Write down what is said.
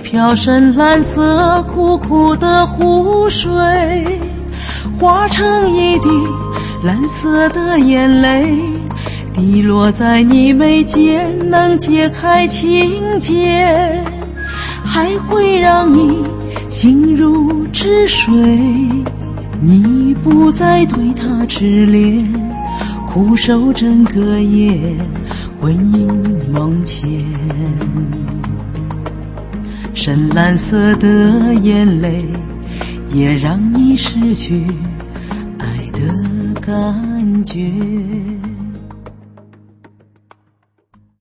瓢深蓝色苦苦的湖水，化成一滴蓝色的眼泪，滴落在你眉间，能解开情结，还会让你心如止水。你不再对他痴恋，苦守整个夜，魂萦梦牵。深蓝色的眼泪也让你失去爱的感觉。